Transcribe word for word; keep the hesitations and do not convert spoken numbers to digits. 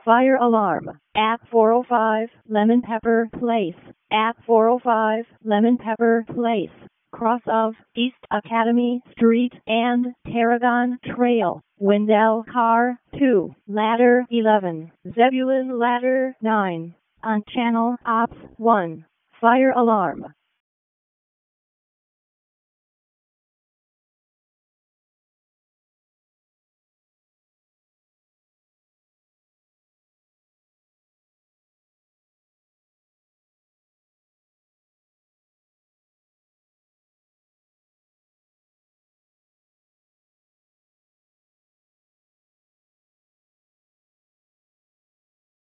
Fire alarm at four oh five Lemon Pepper Place. At four oh five Lemon Pepper Place, cross of East Academy Street and Tarragon Trail. Wendell Car two, Ladder eleven, Zebulon Ladder nine. On Channel Ops one. Fire alarm.